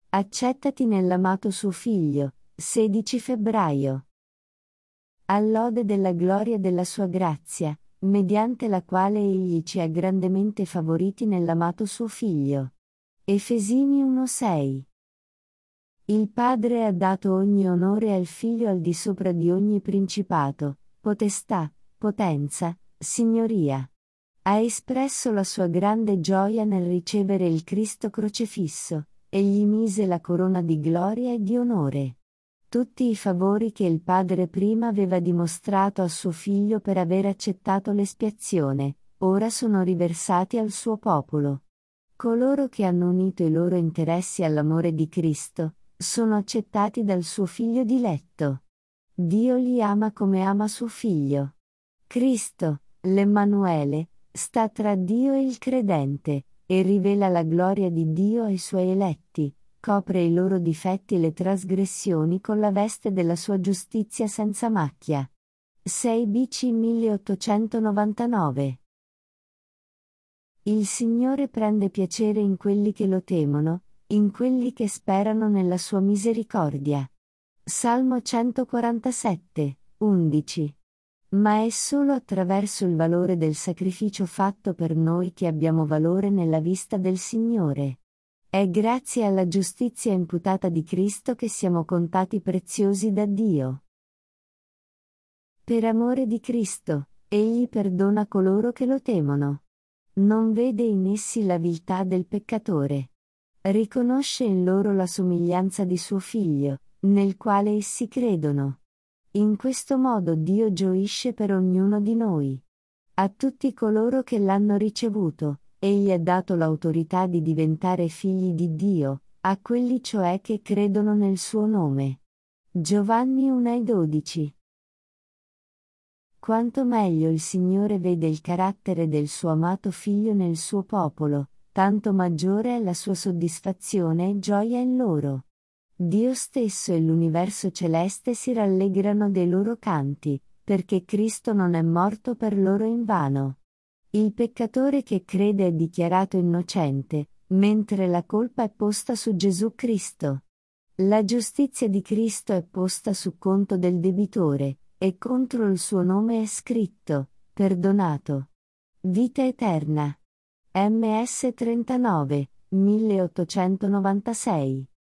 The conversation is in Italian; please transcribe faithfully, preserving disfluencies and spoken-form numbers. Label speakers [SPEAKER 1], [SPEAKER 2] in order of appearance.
[SPEAKER 1] Accettati nell'amato suo Figlio, sedici febbraio. All'ode della gloria della sua grazia, mediante la quale Egli ci ha grandemente favoriti nell'amato suo Figlio. Efesini uno sei. Il Padre ha dato ogni onore al Figlio al di sopra di ogni principato, potestà, potenza, signoria. Ha espresso la sua grande gioia nel ricevere il Cristo crocifisso, e gli mise la corona di gloria e di onore. Tutti i favori che il Padre prima aveva dimostrato a suo Figlio per aver accettato l'espiazione, ora sono riversati al suo popolo. Coloro che hanno unito i loro interessi all'amore di Cristo, sono accettati dal suo Figlio diletto. Dio li ama come ama suo Figlio. Cristo, l'Emmanuele, sta tra Dio e il credente, e rivela la gloria di Dio ai suoi eletti, copre i loro difetti e le trasgressioni con la veste della sua giustizia senza macchia. sei B C milleottocentonovantanove. Il Signore prende piacere in quelli che lo temono, in quelli che sperano nella sua misericordia. Salmo centoquarantasette, undici. Ma è solo attraverso il valore del sacrificio fatto per noi che abbiamo valore nella vista del Signore. È grazie alla giustizia imputata di Cristo che siamo contati preziosi da Dio. Per amore di Cristo, Egli perdona coloro che lo temono. Non vede in essi la viltà del peccatore. Riconosce in loro la somiglianza di suo Figlio, nel quale essi credono. In questo modo Dio gioisce per ognuno di noi. A tutti coloro che l'hanno ricevuto, Egli ha dato l'autorità di diventare figli di Dio, a quelli cioè che credono nel suo nome. Giovanni uno e dodici. Quanto meglio il Signore vede il carattere del suo amato Figlio nel suo popolo, tanto maggiore è la sua soddisfazione e gioia in loro. Dio stesso e l'universo celeste si rallegrano dei loro canti, perché Cristo non è morto per loro invano. Il peccatore che crede è dichiarato innocente, mentre la colpa è posta su Gesù Cristo. La giustizia di Cristo è posta su conto del debitore, e contro il suo nome è scritto, perdonato. Vita eterna. M S trentanove, milleottocentonovantasei.